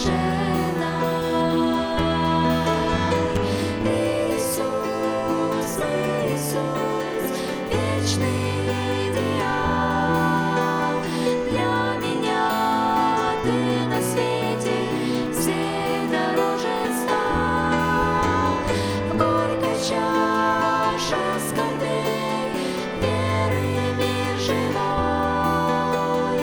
Иисус, Иисус, вечный идеал. Для меня Ты на свете всей дороже стал. В горькой чаше скорбей веры мир живой.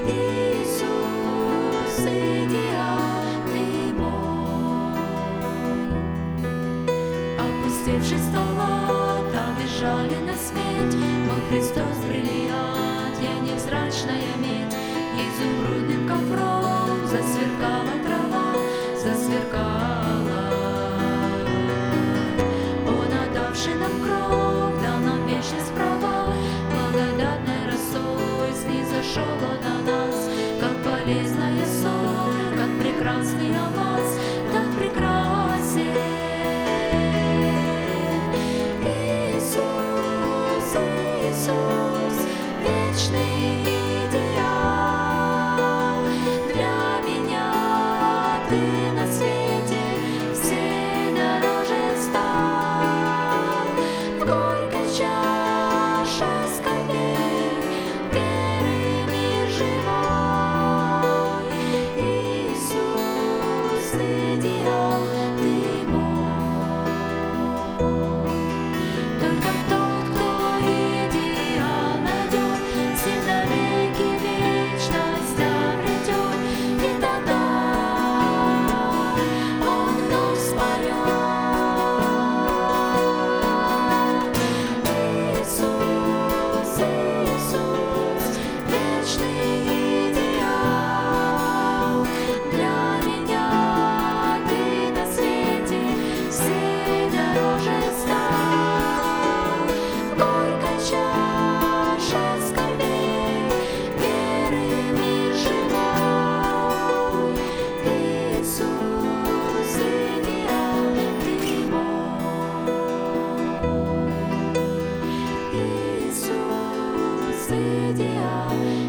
Иисус, идеальный мой. Опустевший стола, там бежали на смерть, мой Христос бриллиант, я невзрачная медь. Изумрудным ковром засверкала трава, засверкала. Он, отдавший нам кровь, дал нам вечность права, благодатной росой снизошел Он на нас, как полезная соль, как прекрасный алмаз, так прекрасен. Иисус, Иисус, вечный идеал. Для меня Ты на свете всей дороже стал. В горькой чаше скорбей веры мир живой. Иисус, идеал Ты мой. Только тот, кто идеал найдет, все навеки вечность обретет, и тогда Он вновь споет. Иисус, Иисус, вечный идеал. Для меня Ты на свете всей дороже стал. В горькой чаше скорбей веры мир живой. Иисус, идеал Ты мой. Иисус, идеал